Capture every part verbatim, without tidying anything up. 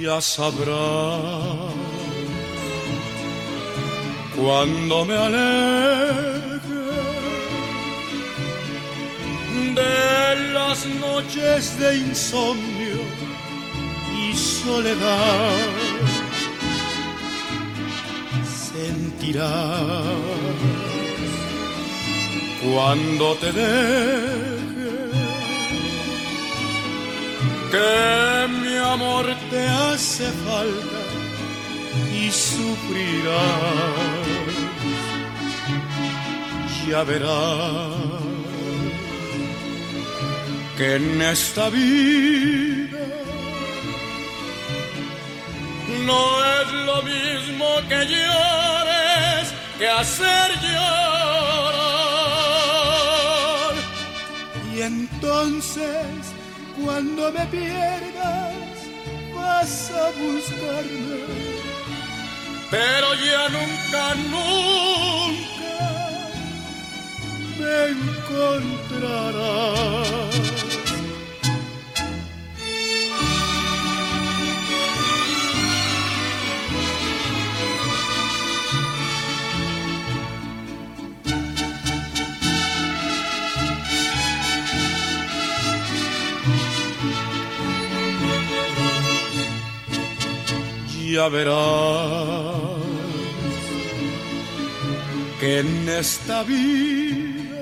Ya sabrás cuando me aleje de las noches de insomnio y soledad, sentirás cuando te deje que mi amor te hace falta y sufrirás. Ya verás que en esta vida no es lo mismo que llores que hacer llorar. Y entonces, cuando me pierdas, vas a buscarme, pero ya nunca, nunca me encontrarás. Ya verás que en esta vida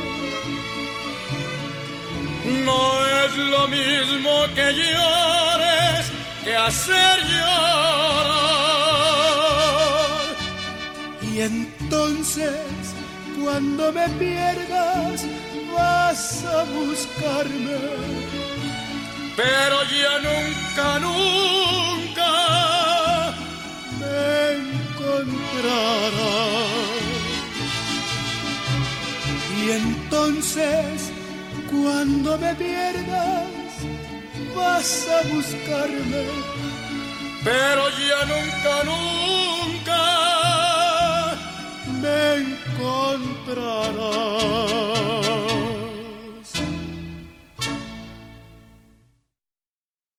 no es lo mismo que llores que hacer llorar. Y entonces, cuando me pierdas, vas a buscarme, pero ya nunca, nunca me encontrarás. Y entonces, cuando me pierdas, vas a buscarme, pero ya nunca, nunca me encontrarás.